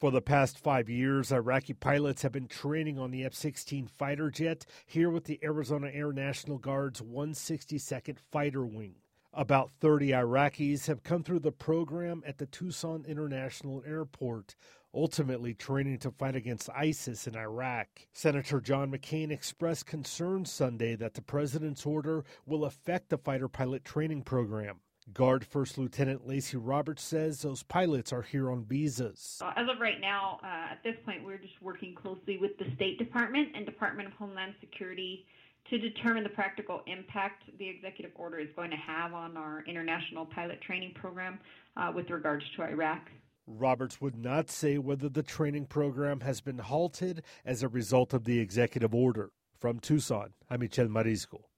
For the past 5 years, Iraqi pilots have been training on the F-16 fighter jet here with the Arizona Air National Guard's 162nd Fighter Wing. About 30 Iraqis have come through the program at the Tucson International Airport, ultimately training to fight against ISIS in Iraq. Senator John McCain expressed concern Sunday that the president's order will affect the fighter pilot training program. Guard First Lieutenant Lacey Roberts says those pilots are here on visas. As of right now, at this point, we're just working closely with the State Department and Department of Homeland Security to determine the practical impact the executive order is going to have on our international pilot training program with regards to Iraq. Roberts would not say whether the training program has been halted as a result of the executive order. From Tucson, I'm Michel Marisco.